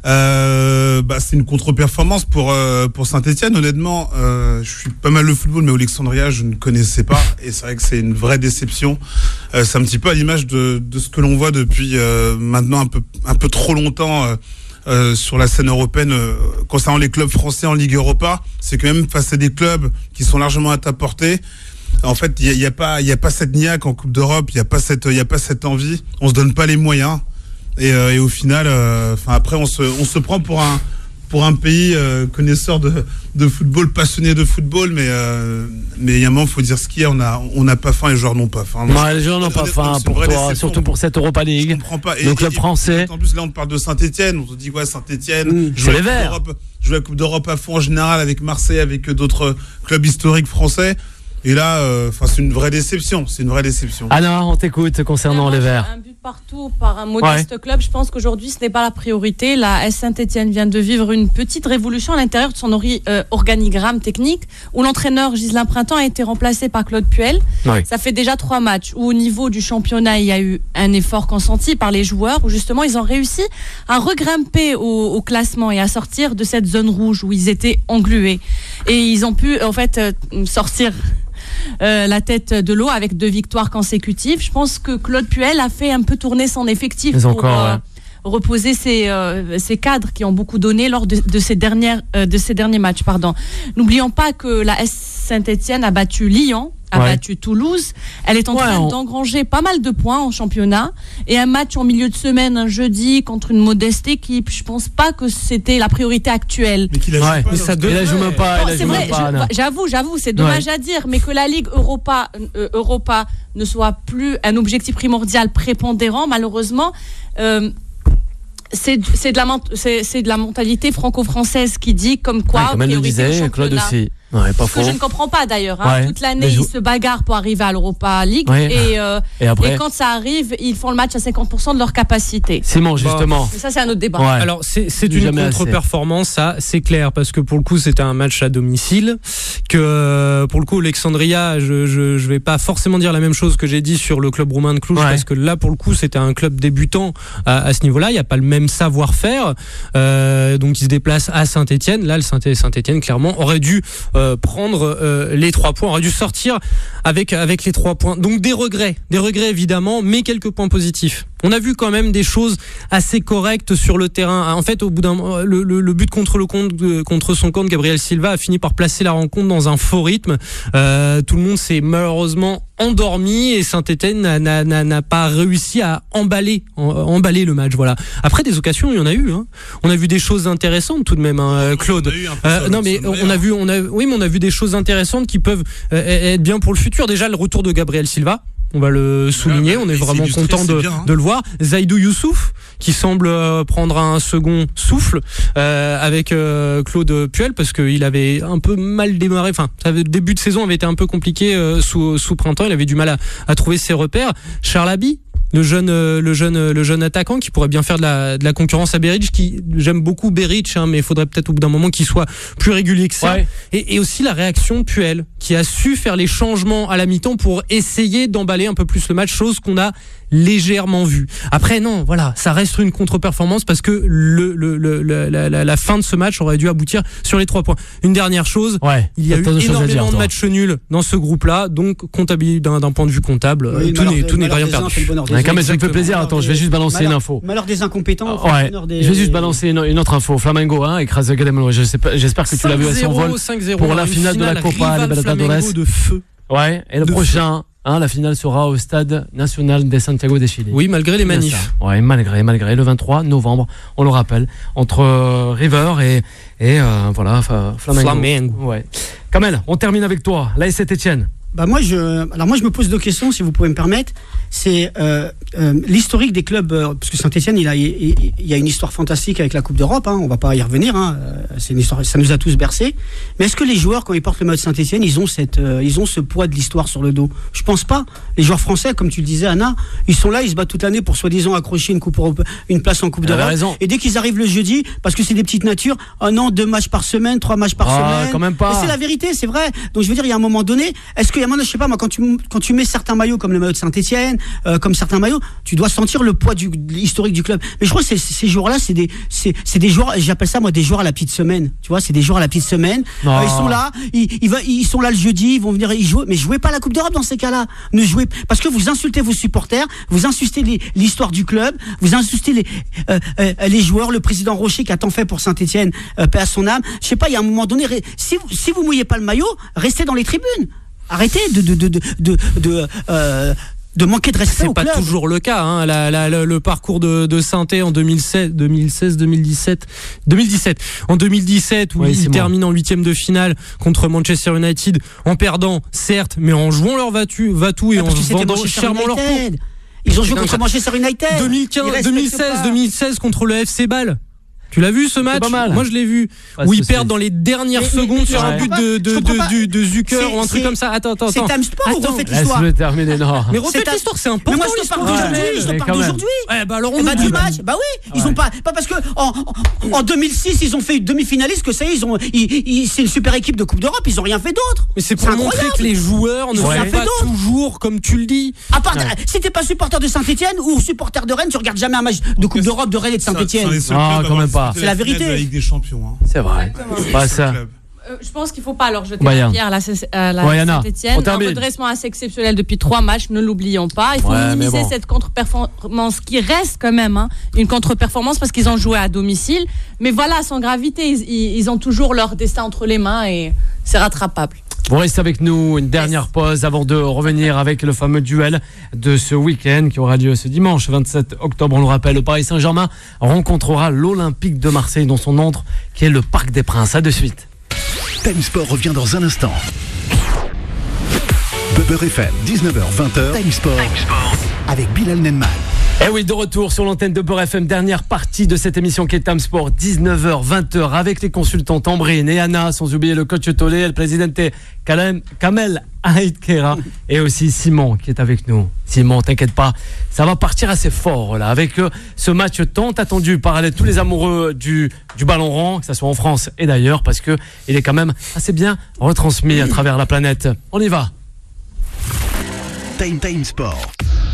Euh, bah, c'est une contre-performance pour euh, pour Saint-Etienne. Honnêtement, euh, je suis pas mal le football, mais Alexandria, je ne connaissais pas, et c'est vrai que c'est une vraie déception. Euh, c'est un petit peu à l'image de de ce que l'on voit depuis euh, maintenant un peu un peu trop longtemps. Euh, Euh, sur la scène européenne euh, concernant les clubs français en Ligue Europa, c'est quand même face à des clubs qui sont largement à ta portée. En fait, il y a, y a pas il y a pas cette niaque en Coupe d'Europe, il y a pas cette il y a pas cette envie, on se donne pas les moyens et, euh, et au final enfin euh, après on se on se prend pour un pour un pays euh, connaisseur de de football, passionné de football, mais euh, mais il y a un moment, faut dire ce qu'il y a, on a on n'a pas faim et les joueurs n'ont pas faim. Ouais, les gens n'ont pas Honnêtement, faim c'est une pour vraie toi, déception. surtout pour cette Europa Je League. comprends pas. Le club français. En plus, là, on te parle de Saint-Etienne. On te dit, ouais, Saint-Etienne. Mmh. C'est les Verts. Jouer la Coupe d'Europe à fond en général avec Marseille, avec d'autres clubs historiques français. Et là, enfin, euh, c'est une vraie déception. C'est une vraie déception. Anna, on t'écoute concernant les Verts. Un but partout par un modeste Ouais. club. Je pense qu'aujourd'hui, ce n'est pas la priorité. La S Saint-Etienne vient de vivre une petite révolution à l'intérieur de son ori- euh, organigramme technique, où l'entraîneur Ghislain Printemps a été remplacé par Claude Puel. Oui. Ça fait déjà trois matchs où, au niveau du championnat, il y a eu un effort consenti par les joueurs, où justement, ils ont réussi à regrimper au, au classement et à sortir de cette zone rouge où ils étaient englués. Et ils ont pu, en fait, euh, sortir Euh, la tête de l'eau avec deux victoires consécutives. Je pense que Claude Puel a fait un peu tourner son effectif Mais pour encore, euh, ouais. reposer ses, euh, ses cadres qui ont beaucoup donné lors de, de, ces, dernières, euh, de ces derniers matchs. Pardon. N'oublions pas que la S Saint-Etienne a battu Lyon a Ouais. battu Toulouse. Elle est en Ouais, train on- d'engranger pas mal de points en championnat. Et un match en milieu de semaine, un jeudi, contre une modeste équipe, je pense pas que c'était la priorité actuelle. Mais qu'il a Ouais. joué pas, Mais là. ça Et là, je joue même pas. Non, et là, je c'est joue vrai, même pas, je- Anna. j'avoue, j'avoue, c'est dommage à dire, mais que la Ligue Europa, euh, Europa ne soit plus un objectif primordial prépondérant, malheureusement, euh, c'est, c'est, de la, ment- c'est, c'est de la mentalité franco-française qui dit comme quoi, Ouais, comme elle le priorité au disait, Claude championnat. aussi. Ouais, pas Ce faux. que je ne comprends pas d'ailleurs. Hein. Ouais. Toute l'année, Les jou- ils se bagarrent pour arriver à l'Europa League. Ouais. Et, euh, Et après, et quand ça arrive, ils font le match à cinquante pour cent de leur capacité. Simon, justement. Mais ça, c'est un autre débat. Ouais. Alors c'est c'est Du une jamais assez. contre-performance, ça c'est clair, parce que pour le coup c'était un match à domicile, que euh, pour le coup Alexandria, je, je je vais pas forcément dire la même chose que j'ai dit sur le club roumain de Cluj, Ouais. parce que là pour le coup c'était un club débutant à, à ce niveau-là, il y a pas le même savoir-faire, euh, donc il se déplace à Saint-Étienne. Là le Saint-Étienne clairement aurait dû euh, prendre euh, les trois points, aurait dû sortir avec avec les trois points. Donc des regrets, des regrets évidemment, mais quelques points positifs. On a vu quand même des choses assez correctes sur le terrain. En fait, au bout d'un moment, le, le, le but contre le compte, contre son compte, Gabriel Silva a fini par placer la rencontre dans un faux rythme. Euh, tout le monde s'est malheureusement endormi et Saint-Étienne n'a, n'a, n'a, n'a pas réussi à emballer, en, emballer le match. Voilà. Après, des occasions, il y en a eu. Hein. On a vu des choses intéressantes tout de même, hein, Claude. On a eu un peu Euh, ça, non, mais ça me on a vu, on a, oui, mais on a vu des choses intéressantes qui peuvent euh, être bien pour le futur. Déjà, le retour de Gabriel Silva. On va le souligner, bah, on est il s'est vraiment illustré, content c'est de, bien, hein. de le voir. Zaidou Youssouf, qui semble euh, prendre un second souffle euh, avec euh, Claude Puel, parce qu'il avait un peu mal démarré. Enfin, ça avait- le début de saison avait été un peu compliqué euh, sous, sous printemps. Il avait du mal à, à trouver ses repères. Charlaby, le jeune, euh, le jeune, euh, le jeune attaquant qui pourrait bien faire de la, de la concurrence à Beric, qui j'aime beaucoup Beric, hein, mais il faudrait peut-être au bout d'un moment qu'il soit plus régulier que ça. Ouais. Et, et aussi la réaction de Puel, qui a su faire les changements à la mi-temps pour essayer d'emballer un peu plus le match, chose qu'on a légèrement vue. Après, non, voilà, ça reste une contre-performance parce que le, le, le, le- la, la, la fin de ce match aurait dû aboutir sur les trois points. Une dernière chose, Ouais. il y a T'as eu tant de choses à énormément dire, de toi. matchs nuls dans ce groupe-là, donc comptabilisé d'un, d'un point de vue comptable, Oui, euh, tout malheur n'est, des- tout n'est malheur rien des uns perdu. fait le bonheur des Ouais, autres. quand même, ça me fait Exactement. plaisir. Attends, je vais juste balancer une Malheur- info. Malheur des incompétents. Ouais. malheur des- Je vais juste balancer une, une autre info. Flamengo, hein, écrase Gademolo. Je sais pas, j'espère que tu l'as vu à son vol. cinq zéro pour la une finale de la Copa Rival Libertadores. Flamengo de feu. Ouais. Et le De prochain, hein, la finale sera au stade national de Santiago de Chile. Oui, malgré les Bien manifs. ça. Ouais, malgré, malgré. Le vingt-trois novembre, on le rappelle, entre euh, River et, et euh, voilà, fa- Flamengo. Flamengo. Ouais. Kamel, on termine avec toi. L'A S Saint-Étienne. Bah moi je, alors moi je me pose deux questions si vous pouvez me permettre. C'est euh, euh, l'historique des clubs, euh, parce que Saint-Étienne il a, il, il y a une histoire fantastique avec la Coupe d'Europe. Hein, on va pas y revenir. Hein, euh, c'est une histoire, ça nous a tous bercés. Mais est-ce que les joueurs quand ils portent le maillot de Saint-Étienne, ils ont cette, euh, ils ont ce poids de l'histoire sur le dos? Je pense pas. Les joueurs français, comme tu le disais Anna, ils sont là, ils se battent toute l'année pour soi-disant accrocher une coupe Europe, une place en Coupe Elle avait d'Europe. raison. Et dès qu'ils arrivent le jeudi, parce que c'est des petites natures, un an, deux matchs par semaine, trois matchs par Ah, semaine. quand même pas. Et c'est la vérité, c'est vrai. Donc je veux dire, il y a un moment donné, est-ce qu'il y a un moment, je sais pas moi, quand tu quand tu mets certains maillots comme le maillot de Saint-Étienne, euh, comme certains maillots, tu dois sentir le poids du de l'historique du club. Mais je crois que ces, ces joueurs-là, c'est des c'est c'est des joueurs, j'appelle ça moi des joueurs à la petite semaine. Tu vois, c'est des joueurs à la petite semaine. Non. Euh, ils sont là, ils ils, va- ils sont là le jeudi, ils vont venir y jouer. Mais jouez pas la Coupe d'Europe dans ces cas-là. Ne jouez parce que vous insultez vos supporters, vous insultez les- l'histoire du club, vous insultez les euh, euh, les joueurs, le président Rocher qui a tant fait pour Saint-Étienne, euh, paix à son âme. Je sais pas, il y a un moment donné, ré- si vous- si vous mouillez pas le maillot, restez dans les tribunes. Arrêtez de de de de de, de, euh, de manquer de respect C'est au pas club. toujours le cas. Hein. La, la, la- le parcours de, de Saint-Étienne en deux mille seize, deux mille seize, deux mille dix-sept, deux mille dix-sept. En deux mille dix-sept, où Oui, ils c'est moi. terminent en huitième de finale contre Manchester United, en perdant, certes, mais en jouant leur vatu, vatou et Ah, en parce que c'était vendant Manchester chèrement leur peau. United. Ils ont joué Non, contre ça- Manchester United. deux mille Ils quinze, respectent deux mille seize, pas. deux mille seize contre le F C Bâle. Tu l'as vu ce match? pas mal. Moi je l'ai vu. Ouais, où c'est- ils perdent c'est- dans les dernières Mais- mais- secondes mais sur je un comprends but pas, de, je de, comprends de, pas. du- de Zucker C'est- ou un truc c'est- comme ça. Attends, attends, C'est attends. Time Sport ou Attends. refaites l'histoire? Laisse-le terminer, non. Mais refaites C'est un- l'histoire, c'est Mais important moi je te parle l'histoire. d'aujourd'hui, je te mais parle quand même. d'aujourd'hui. Ouais, bah alors on Eh bah, oublie. du match, bah oui, ils Ouais. ont pas, pas parce que en, en, en deux mille six ils ont fait une demi-finaliste que ça y est, ils ont, ils, ils- c'est une super équipe de Coupe d'Europe, ils ont rien fait d'autre. Mais c'est pour C'est montrer incroyable. que les joueurs ne Ils ont sont rien fait pas d'autre. toujours comme tu le dis. À part, si t'es pas supporter de Saint-Étienne ou supporter de Rennes, tu regardes jamais un match de Coupe d'Europe de Rennes et de C'est un- Saint-Étienne. c'est un des seuls Ah, clubs à quand avoir même pas. disputé C'est la finale vérité. de la Ligue des Champions. Hein. C'est vrai. Exactement. Pas C'est ça. un club. Euh, je pense qu'il ne faut pas leur jeter Bah, la Yann. pierre à la, à la Ouais, Yana, Saint-Étienne. on Un termine. redressement assez exceptionnel depuis trois matchs, ne l'oublions pas. Il faut Ouais, mais minimiser bon. cette contre-performance qui reste quand même hein, une contre-performance parce qu'ils ont joué à domicile. Mais voilà, sans gravité, ils, ils- ils ont toujours leur destin entre les mains et c'est rattrapable. Vous restez avec nous, une dernière pause avant de revenir avec le fameux duel de ce week-end qui aura lieu ce dimanche vingt-sept octobre. On le rappelle, le Paris Saint-Germain rencontrera l'Olympique de Marseille dans son antre qui est le Parc des Princes. À de suite. Time Sport revient dans un instant. Beurre F M, dix-neuf heures vingt. Time Sport, Time Sport avec Bilal Nenman. Eh oui, de retour sur l'antenne de Beurre F M, dernière partie de cette émission qui est Time Sport, dix-neuf heures vingt avec les consultantes Ambrine et Anna, sans oublier le coach Tolé, le présidente Kamel Aïtkera et aussi Simon qui est avec nous. Simon, t'inquiète pas, ça va partir assez fort là, avec euh, ce match tant attendu par les, tous les amoureux du, du ballon rond, que ce soit en France et d'ailleurs, parce que il est quand même assez bien retransmis à travers la planète. On y va. Time Time Sport.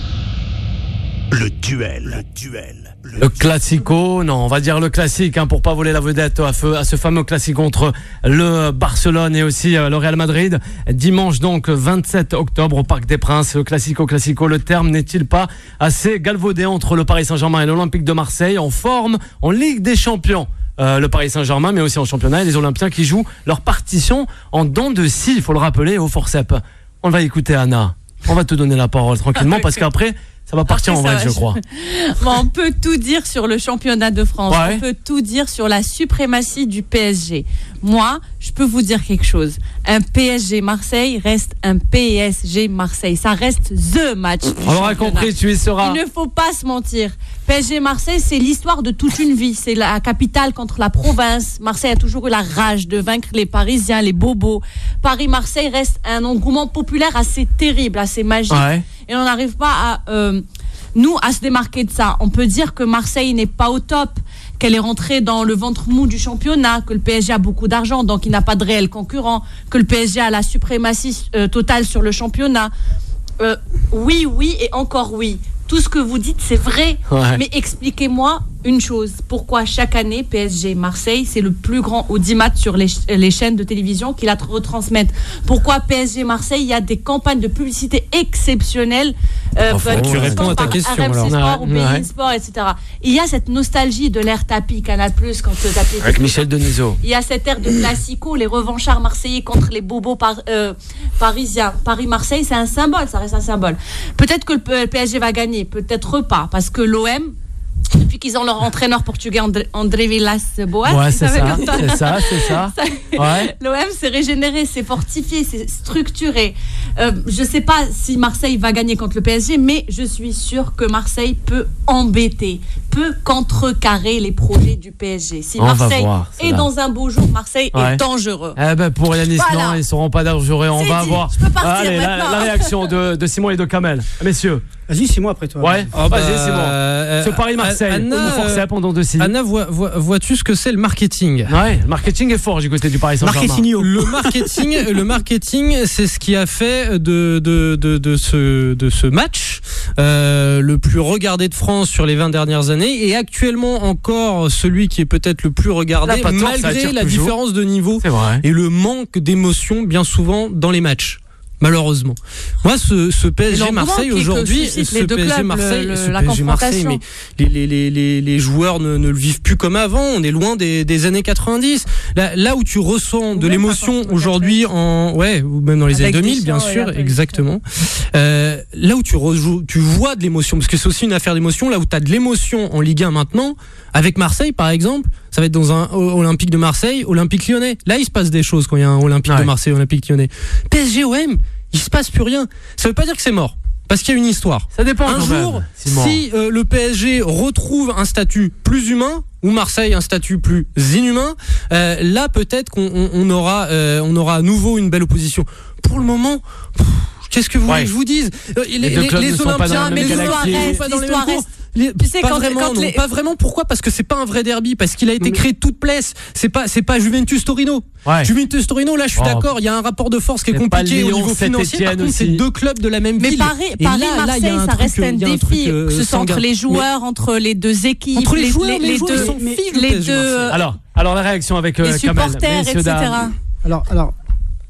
Le duel, le duel. Le, le classico, non, on va dire le classique, hein, pour pas voler la vedette à, feu, à ce fameux classique entre le Barcelone et aussi euh, le Real Madrid. Dimanche donc vingt-sept octobre au Parc des Princes. Le classico, classico, le terme n'est-il pas assez galvaudé entre le Paris Saint-Germain et l'Olympique de Marseille en forme en Ligue des Champions? Euh, le Paris Saint-Germain, mais aussi en championnat, et les Olympiens qui jouent leur partition en dents de scie, il faut le rappeler, au forceps. On va écouter Anna. On va te donner la parole tranquillement parce qu'après ça va partir Après, en vrai, je crois. Bon, on peut tout dire sur le championnat de France. Ouais. On peut tout dire sur la suprématie du P S G. Moi, je peux vous dire quelque chose. Un P S G Marseille reste un P S G Marseille. Ça reste the match. On aura compris, tu y seras. Il ne faut pas se mentir. P S G Marseille, c'est l'histoire de toute une vie. C'est la capitale contre la province. Marseille a toujours eu la rage de vaincre les Parisiens, les bobos. Paris-Marseille reste un engouement populaire assez terrible, assez magique. Ouais. Et on n'arrive pas à, euh, nous, à se démarquer de ça. On peut dire que Marseille n'est pas au top, qu'elle est rentrée dans le ventre mou du championnat, que le P S G a beaucoup d'argent, donc il n'a pas de réel concurrent, que le P S G a la suprématie euh, totale sur le championnat. Euh, oui, oui et encore oui. Tout ce que vous dites, c'est vrai. Ouais. Mais expliquez-moi une chose. Pourquoi chaque année, P S G Marseille, c'est le plus grand audimat sur les, les chaînes de télévision qui la retransmettent? Pourquoi P S G Marseille, il y a des campagnes de publicité exceptionnelles euh, enfin, tu réponds à ta question. R M C alors. Sport ou Ouais, Bein ouais. Sport, et cetera. Il y a cette nostalgie de l'ère tapis, Canal plus, quand le tapis... Avec Michel Denisot. Il y a cette ère de classico, les revanchards marseillais contre les bobos par, euh, parisiens. Paris-Marseille, c'est un symbole, ça reste un symbole. Peut-être que le P S G va gagner, peut-être pas, parce que l'O M, depuis qu'ils ont leur entraîneur portugais André, André Villas-Boas, Ouais, c'est ça, c'est ça, c'est ça. ça Ouais. L'O M s'est régénéré, c'est fortifié, c'est structuré. Euh, je ne sais pas si Marseille va gagner contre le P S G, mais je suis sûre que Marseille peut embêter, peut contrecarrer les projets du P S G. Si On va Marseille voir, c'est est là. dans un beau jour, Marseille Ouais. est dangereux. Eh ben pour Yanis, Voilà. non, ils ne seront pas dangereux. On C'est va dit, voir. je peux partir Allez, la, maintenant. la réaction de, de Simon et de Kamel. Messieurs. Vas-y, c'est moi après toi. Ouais. Oh, Vas-y, bah, Simon. euh, Ce Paris-Marseille. Anna, Au forceps pendant deux six. Anna, vois, vois, vois-tu ce que c'est le marketing? Ouais, le marketing est fort du côté du Paris Saint-Germain. Marketingio. Le marketing, le marketing, c'est ce qui a fait de de de, de ce de ce match euh, le plus regardé de France sur les vingt dernières années et actuellement encore celui qui est peut-être le plus regardé La patte, ça malgré attire la toujours. différence de niveau C'est vrai. et le manque d'émotion bien souvent dans les matchs. Malheureusement. Moi, ce, ce P S G l'engouement Marseille qui- que aujourd'hui, suscitent ce les deux P S G clubs, Marseille, le- ce la P S G Marseille, mais confrontation. les, les, les, les, les joueurs ne, ne le vivent plus comme avant. On est loin des, des années quatre-vingt-dix. Là, là où tu ressens de même l'émotion pas aujourd'hui en, ouais, ou même dans les Avec années deux mille, Deschamps bien et sûr, après, exactement. Euh, là où tu rejoues, tu vois de l'émotion, parce que c'est aussi une affaire d'émotion. Là où tu as de l'émotion en Ligue un maintenant, avec Marseille par exemple, ça va être dans un Olympique de Marseille, Olympique Lyonnais. Là, il se passe des choses quand il y a un Olympique Ouais. de Marseille, Olympique Lyonnais. P S G O M, il se passe plus rien. Ça veut pas dire que c'est mort, parce qu'il y a une histoire. Ça dépend Un quand jour, même, Simon. si euh, le P S G retrouve un statut plus humain, ou Marseille un statut plus inhumain, euh, là peut-être qu'on on, on aura, euh, on aura à nouveau une belle opposition. Pour le moment, pff, qu'est-ce que vous Ouais. voulez que je vous dise? Euh, Les, Les deux clubs ne sont pas dans la Olympiens, même les l'histoire galaxie. reste, pas dans les l'histoire mêmes cours. reste. Les- Tu sais, pas quand- vraiment, quand non, les- pas vraiment. Pourquoi? Parce que c'est pas un vrai derby, parce qu'il a été Mais- créé de toute place. C'est pas, c'est pas Juventus Torino. Ouais. Juventus Torino, là, je suis Oh. d'accord. Il y a un rapport de force qui est C'est pas compliqué au Lyon, niveau financier. Par Saint-Étienne contre, c'est aussi. deux clubs de la même Mais ville. Paris, Et là, Paris, là, il y a Marseille, un ça truc, reste euh, un il y a un défi, truc, euh, que ce soit entre sanguin. les joueurs, entre les deux équipes, Entre les les, joueurs, les, les les joueurs, deux, ils s'en mais- fichent du les P S G deux, Marseille. euh, Alors, alors la réaction avec euh, les Kamel. supporters, et Messieurs, cetera. dames. Alors, alors,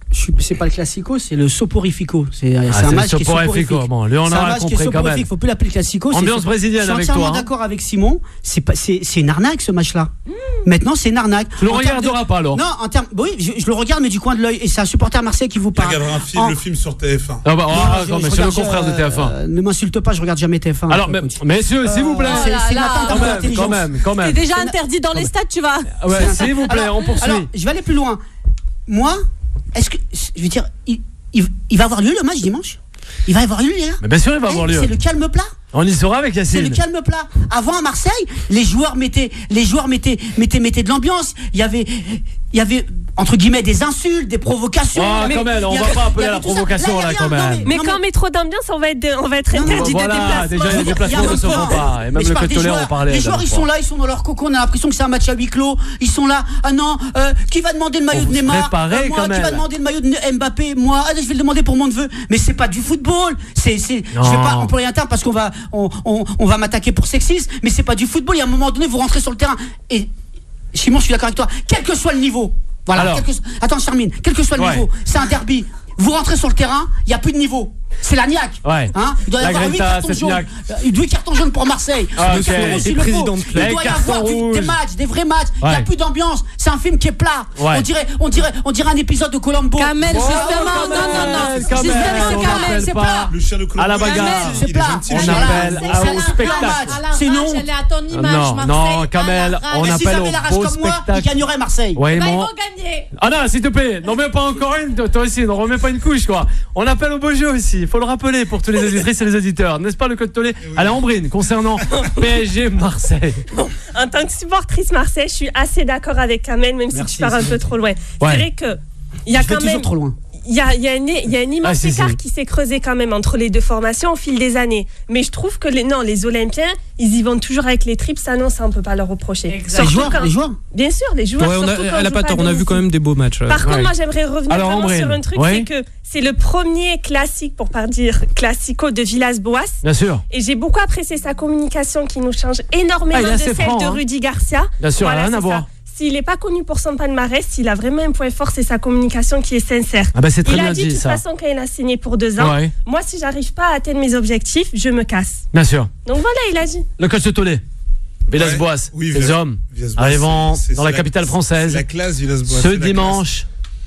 je suis- c'est pas le classico, c'est le soporifico. C'est Ah, c'est c'est un le match qui est soporifico. soporifique. Bon, lui, on C'est un aura match qui est compris quand même. soporifique, faut plus l'appeler classico. c'est- Ambiance brésilienne Je suis avec entièrement toi, hein. d'accord avec Simon. C'est pas, c'est, c'est une arnaque ce match-là. Maintenant, c'est une arnaque. Tu le En termes regarderas de- pas, alors. Non, en termes, oui, je, je le regarde mais du coin de l'œil. Et c'est un supporter marseillais qui vous Tu parle. regarderas un film, En- le film sur T F un. Ah bah, Non, ah, je- quand je même, c'est le regarde, confrère de T F un. euh, Ne m'insulte pas, je regarde jamais T F un. Alors, faut mais- continuer. messieurs, s'il vous plaît. Euh, c'est, c'est une là, atteinte à Quand mon même, intelligence. quand même, quand T'es même. déjà interdit dans les stades, tu vas. Ouais, s'il vous plaît, Alors- on poursuit. Alors, je vais aller plus loin. Moi, est-ce que, je veux dire, il, il, il va avoir lieu le match dimanche? Il va avoir lieu, les gars? Mais bien sûr, il va Eh, avoir lieu. C'est le calme plat. On y sera avec C'est le Yacine. calme plat. Avant à Marseille, les joueurs mettaient, les joueurs mettaient, mettaient, mettaient de l'ambiance. Il y avait, il y avait entre guillemets des insultes, des provocations. Ah, Mais quand même, on il y va avait- pas appeler il y à avait la tout ça. provocation, il y a là, rien. quand Non, même. Mais non, quand on met trop d'ambiance, on va être, on va être Non, non, interdit de Voilà, déplacement. déjà, les Il y a déplacements un ne se peu- font pas. Et Mais même je le parle des Côte-Tolède, joueurs. on parlait. Les la joueurs, ils dernière sont fois. là, ils sont dans leur cocon. On a l'impression que c'est un match à huis clos. Ils sont là. Ah non, euh, qui va demander le maillot Faut de se Neymar? préparer, Ah, moi, quand qui même. va demander le maillot de Mbappé? Moi, ah, je vais le demander pour mon neveu. Mais c'est pas du football. C'est, c'est. Je Non. vais pas employer un terme parce qu'on va, on, on, on va m'attaquer pour sexisme. Mais c'est pas du football. Il y a un moment donné, vous rentrez sur le terrain et Simon, je suis d'accord avec toi. Quel que soit le niveau. Voilà. Alors. quel que- Attends, Charmine. Quel que soit le Ouais. niveau, c'est un derby. Vous rentrez sur le terrain, il y a plus de niveau. C'est la niaque. Ouais. Hein, il doit y La avoir huit Grinta, cartons cette jaunes. niaque. Euh, huit cartons jaunes pour Marseille. Ah, Des ok. cartons rouges, Des s'il le faut. présidents de club. Il doit y Les avoir cartons du- des rouges. matchs, des vrais matchs. Il n'y a Ouais. plus d'ambiance. C'est un film qui est plat. Ouais. On dirait, on dirait, on dirait un épisode de Colombo. Kamel, Oh, justement, Kamel, non, non, non. Kamel, Justement, on c'est Kamel, appelle c'est pas. plat. Le chien de Colombo, À la il est bagarre. gentil, C'est il est plat. gentil, On le chien. appelle c'est à- un au plan spectacle. match. Sinon, elle est à ton image, Non, Marseille. non, Kamel, à la on mais rage. s'ils appelle avaient au la rage beau comme moi, ils spectacle. gagneraient Marseille. Ouais, Bah, ils mon- vont gagner. Ah non, s'il te plaît, n'en mets pas encore une, toi toi aussi, n'en remets pas une couche, quoi. On appelle au beau jeu aussi, il faut le rappeler pour tous les auditrices et les auditeurs, n'est-ce pas, le code Tolé? Allez, Ambrine, concernant P S G Marseille. En tant que supportrice Marseille, je suis assez d'accord avec Kamel, même Merci, si tu pars un c'est peu trop loin. Ouais. C'est vrai que il y a Je vais quand toujours même trop loin. il y a, il y a un, il y a un immense Ah, si, écart si. qui s'est creusé quand même entre les deux formations au fil des années. Mais je trouve que les, non, les Olympiens, ils y vont toujours avec les tripes, ça non, ça on peut pas leur reprocher. Exact. Les Surtout joueurs, quand- les joueurs. Bien sûr, les joueurs. Ouais, on a- surtout quand elle a joue pas tort, on a vu domicile. quand même des beaux matchs. ouais. Par contre, Ouais. moi, j'aimerais revenir Alors, vraiment Ambrine, sur un truc, ouais. c'est que c'est le premier classique, pour pas dire classico, de Villas-Boas. Bien sûr, Et j'ai beaucoup apprécié sa communication qui nous change énormément Ah, il est de assez celle franc, de hein. Rudy Garcia. bien sûr, Voilà, rien à c'est voir. ça. S'il n'est pas connu pour son palmarès, s'il a vraiment un point fort, c'est sa communication qui est sincère. Ah bah c'est très Il bien a dit de dit toute ça. façon quand il a signé pour deux ans, Ouais, moi si j'arrive pas à atteindre mes objectifs, je me casse. bien sûr. Donc voilà, il a dit. Le coach de Tolé, Villas-Boas, Ouais. Oui, les Villas- hommes, Villas-Boas, arrivant c'est- c'est- dans la c'est capitale c'est française, la classe Villas-Boas, ce c'est la dimanche,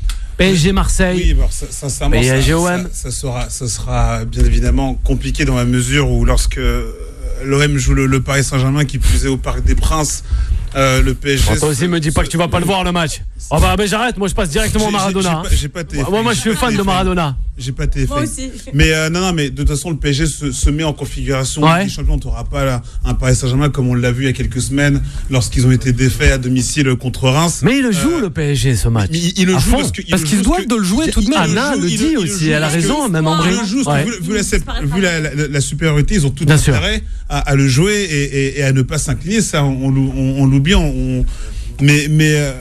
P S G Marseille. Oui, bon, ça- sincèrement, P S G ça, O M. ça, ça sera, ça sera bien évidemment compliqué dans la mesure où lorsque euh, l'O M joue le, le Paris Saint-Germain, qui plus est au Parc des Princes, euh, le P S G. Oh, toi aussi, me dis pas que tu vas pas le voir le match. Oh bah, bah j'arrête, moi je passe directement à J'ai- j'ai- Maradona. j'ai hein. pas- J'ai pas T F un. Moi, moi je suis fan de Maradona. J'ai pas T F un. Moi aussi. Mais euh, non, non, mais de toute façon, le P S G se, se met en configuration Ouais. des champions. Tu n'auras pas là, un Paris Saint-Germain comme on l'a vu il y a quelques semaines lorsqu'ils ont été défaits à domicile contre Reims. Mais il le joue Euh, le P S G ce match. Il, il le À joue fond. parce que- il Parce le qu'ils joue doivent parce de le jouer que- tout de il- même. il Anna joue, le il dit il aussi, joue elle a parce que- raison, même Il Ambrine. le joue parce Ouais. que vu, vu la, Disparaîtra vu la, la- la supériorité, ils ont tout Bien sûr. intérêt à, à le jouer et, et- et à ne pas s'incliner. Ça, on, on, l'ou- on- on l'oublie. On, on- mais mais euh,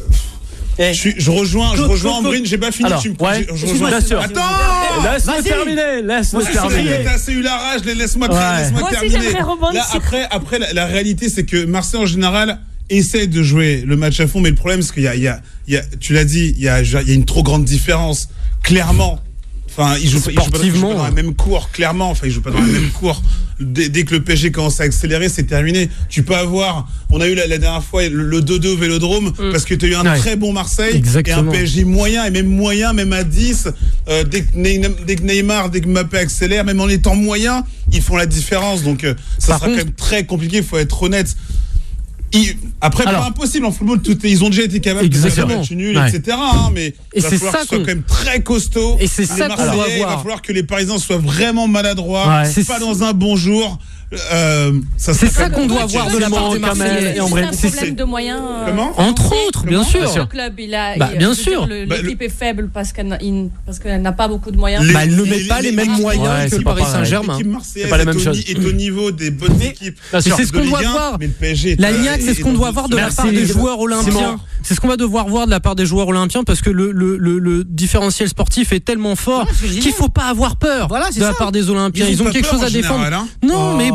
Eh, je, suis- je rejoins, je Claude, rejoins Claude, Ambrine. J'ai pas fini. Alors, tu me- ouais. je- je Excuse-moi, rejoins- bien sûr. Attends. Laisse-le Vas-y. terminer, laisse-le Moi, je suis terminer. sérieux. T'as assez eu la rage, laisse-moi Ouais. laisse-moi Moi aussi, terminer. j'aimerais rebondir. Là, après, après la, la réalité, c'est que Marseille en général essaie de jouer le match à fond, mais le problème, c'est qu'il y a, il y a, il y a, tu l'as dit, il y a, il y a une trop grande différence, clairement. Enfin, ils jouent, pas- ils jouent pas, ils jouent pas Sportivement. dans la même cour, clairement. Enfin, ils jouent pas dans la même cour. Dès, dès que le P S G commence à accélérer, c'est terminé. Tu peux avoir, on a eu la, la dernière fois le, le deux deux au Vélodrome parce que tu as eu un Ouais. très bon Marseille Exactement. et un P S G moyen et même moyen, même à dix. euh, dès, que Neymar, dès que Neymar, dès que Mbappé accélère, même en étant moyen, ils font la différence. Donc, euh, ça Par sera contre- quand même très compliqué. Il faut être honnête. Ils- après, Alors. pas impossible en football. Tout, est- ils ont déjà été capables de faire Exactement. des matchs nuls, Ouais. et cetera. hein, mais Et il va c'est falloir ça qu'ils soient qu'on- quand même très costauds. Et c'est Les ça qu'on Marseillais, doit il va voir. falloir que les Parisiens soient vraiment maladroits, Ouais. pas dans un bon jour. Euh, ça C'est sera ça quand même qu'on doit compliqué. voir de la part des Kamel Marseillais. et Ambrine. C'est Si un c'est- problème de moyens. euh, Comment Entre autres, bien Comment sûr. Bien sûr. Le club, il a. Bah, il- bien je veux sûr. dire, le- Bah, L'équipe est faible parce qu'elle n'a- il- parce qu'elle n'a pas beaucoup de moyens. Les- Bah, elle ne les- met pas les les- mêmes les- moyens Ouais, que c'est le pas Paris pareil. Saint-Germain. L'équipe marseillaise C'est pas la est même au chose. ni- est au niveau des bonnes équipes. Bien Mais sûr. c'est ce de qu'on Ligue doit un, voir. mais le P S G est La à- niaque, c'est est ce qu'on dans doit une voir de la Merci. part des joueurs olympiens. Simon. C'est ce qu'on va devoir voir de la part des joueurs olympiens parce que le, le, le, le différentiel sportif est Ah, tellement fort Voilà ce que je disais. qu'il faut pas avoir peur Voilà, c'est de la ça. part des Olympiens. Ils, ont pas quelque peur chose en à défendre. général, hein. Non, Oh. mais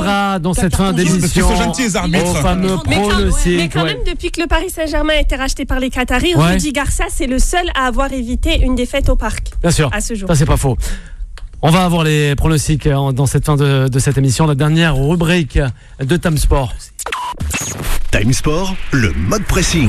reviendra dans cette fin carton jaune. d'émission Parce qu'ils sont gentils, les arbitres. au fameux Mais quand, pronostic. mais quand ouais. même, depuis que le Paris Saint-Germain a été racheté par les Qataris, Ouais. Rudi Garcia, c'est le seul à avoir évité une défaite au parc Bien sûr, à ce jour. ça c'est pas faux. On va avoir les pronostics euh, dans cette fin de, de cette émission, la dernière rubrique de Tam Sport. Ta Time Sport, le mode pressing.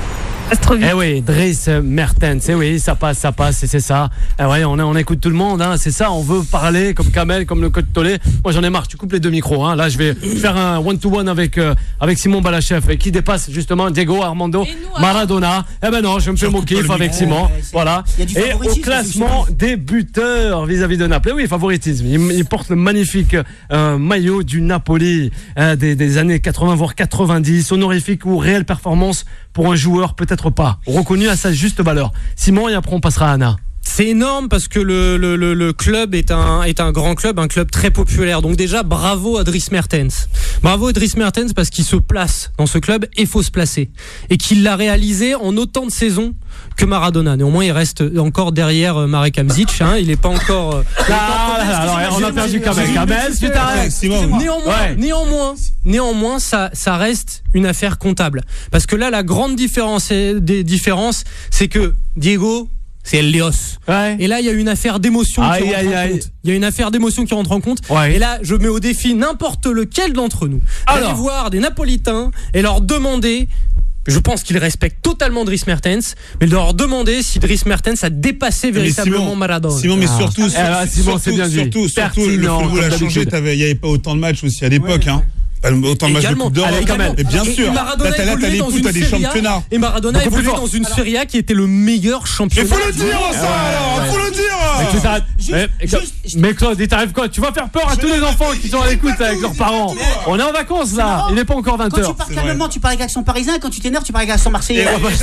Eh oui, Dries Mertens, eh oui, ça passe, ça passe, et c'est ça. Eh ouais, on, on écoute tout le monde, hein, c'est ça, on veut parler comme Kamel, comme le coach Tolé. Moi j'en ai marre, tu coupes les deux micros. Hein. Là je vais faire un one-to-one avec, euh, avec Simon Balachef, et qui dépasse justement Diego Armando nous, Maradona. Eh ben non, je me fais mon kiff avec Simon. Ouais, voilà. Et au classement des buteurs vis-à-vis de Naples. Eh oui, favoritisme. Il, il porte le magnifique euh, maillot du Napoli euh, des, des années quatre-vingts voire quatre-vingt-dix, honorifique ou réelle performance pour un joueur peut-être pas reconnu à sa juste valeur. Simon, et après on passera à Anna. C'est énorme parce que le, le, le, le club est un, est un grand club, un club très populaire. Donc déjà, bravo à Dries Mertens. Bravo à Dries Mertens parce qu'il se place dans ce club et faut se placer. Et qu'il l'a réalisé en autant de saisons que Maradona. Néanmoins, il reste encore derrière Marek Hamzic. Hein. Il n'est pas encore... Euh, ah, alors, alors, on a perdu Kamel. Kamel, tu t'arrêtes. Néanmoins, ouais. néanmoins, néanmoins ça, ça reste une affaire comptable. Parce que là, la grande différence, des différences, c'est que Diego... c'est Elios. Ouais. Et là, il y a une affaire d'émotion qui rentre aïe, en aïe. compte. Il y a une affaire d'émotion qui rentre en compte. Ouais. Et là, je mets au défi n'importe lequel d'entre nous d'aller voir des Napolitains et leur demander. Je pense qu'ils respectent totalement Dries Mertens, mais de leur demander si Dries Mertens a dépassé véritablement Simon, Maradona. Simon, mais surtout, ah. sur, ah, Simon, surtout, c'est bien surtout, dit. surtout, surtout le football a changé. Il n'y avait pas autant de matchs aussi à l'époque. Ouais. Hein. Autant de matchs de Coupe d'Europe. Et bien sûr. Et Maradona là, t'as les poules, t'as des championnats. Et Maradona évolue dans une Serie A qui était le meilleur championnat. Mais faut le dire, ça alors, faut le dire. Mais tu t'arrêtes. Mais Claude, il t'arrive quoi? Tu vas faire peur à tous les enfants qui sont à l'écoute avec leurs parents. On est en vacances là. Il n'est pas encore vingt heures. Quand tu parles calmement, tu parles avec l'accent parisien. Quand tu t'énerves, tu parles avec l'accent marseillais.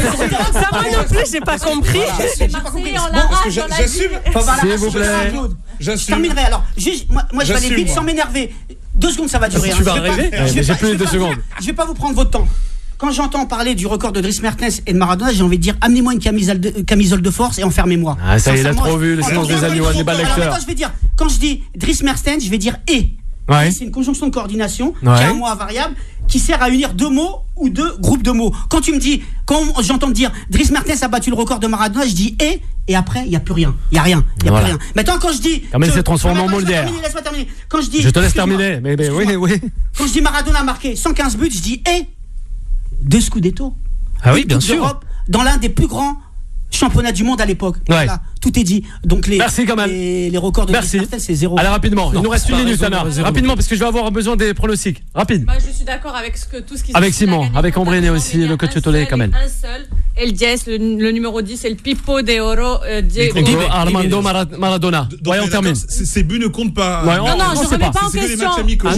Ça moi non plus, j'ai pas compris. J'ai pas compris. J'assume. S'il vous plaît. Je terminerai alors. Moi, je vais aller vite sans m'énerver. Deux secondes, ça va durer. Tu vas rêver. J'ai plus de deux secondes. Je vais pas vous prendre votre temps. Quand j'entends parler du record de Dries Mertens et de Maradona, j'ai envie de dire amenez-moi une camisole de, camisole de force et enfermez-moi. Ah, ça, il a trop vu le silence des agneaux, des bas lecteurs. Alors, je vais dire, quand je dis Dries Mertens, je vais dire et. Ouais. C'est une conjonction de coordination ouais. qui a un mot à variable qui sert à unir deux mots ou deux groupes de mots. Quand tu me dis, quand j'entends me dire Dries Mertens a battu le record de Maradona, je dis et et après il y a plus rien, il y a rien, il y a voilà. plus rien. Maintenant quand je dis, Kamel s'est transformé en Molder. Laisse-moi terminer. Quand je dis, je te laisse terminer. Mais, mais oui, oui. Quand je dis Maradona a marqué cent quinze buts, je dis et deux Scudetto. Ah oui, bien sûr. Dans l'un des plus grands championnat du monde à l'époque. Ouais. Voilà, tout est dit. Donc les, Merci, les, les records de Merci. Mertens, c'est zéro. Allez, rapidement. Non, il nous reste une minute, Anna. Raison, rapidement, parce que je vais avoir besoin des pronostics. Rapide. Bah, je suis d'accord avec ce que, tout ce qui se Avec Simon, avec Ambréné aussi, le coach Tolé, quand même. Un seul. El diez, le, le numéro dix, c'est le Pipo de Oro. Euh, Diego Diego Armando Maradona. Ouais, on termine. Ces buts ne comptent pas. Ouais, non, non, je ne remets pas en question. Ah,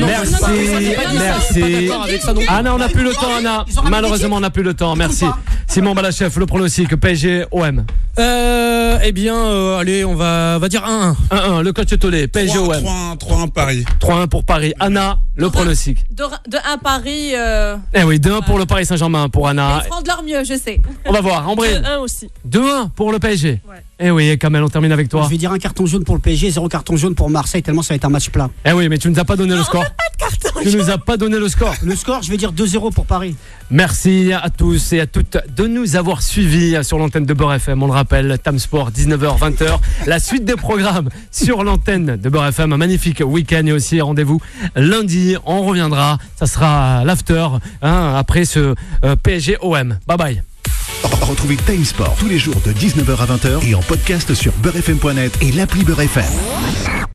merci. Merci. Anna, on n'a plus le temps, Anna. Malheureusement, on n'a plus le temps. Merci. Simon Balachef, le pronostic P S G O M. Euh, eh bien, euh, allez, on va, on va dire un un. un un, le coach Tolé, P S G O M. trois un Paris. trois un pour Paris. Anna, le pronostic. De, de un Paris. Euh... Eh oui, deux un pour le Paris Saint-Germain, pour Anna. Ils feront de leur mieux, je sais. On va voir, Ambré. deux un aussi. deux un pour le P S G. Ouais. Eh oui, Kamel, on termine avec toi. Je vais dire un carton jaune pour le P S G, zéro carton jaune pour Marseille, tellement ça va être un match plat. Eh oui, mais tu nous as pas donné non, le score. On n'a pas de carton tu jaune. nous as pas donné le score. Le score, je vais dire deux zéro pour Paris. Merci à tous et à toutes de nous avoir suivis sur l'antenne de Beurre F M. On le rappelle, Tam Sport, dix-neuf heures vingt heures. La suite des programmes sur l'antenne de Beurre F M. Un magnifique week-end et aussi rendez-vous lundi. On reviendra. Ça sera l'after hein, après ce euh, P S G O M. Bye bye. Retrouvez Time Sport tous les jours de dix-neuf heures à vingt heures et en podcast sur beurre f m point net et l'appli Beurre F M.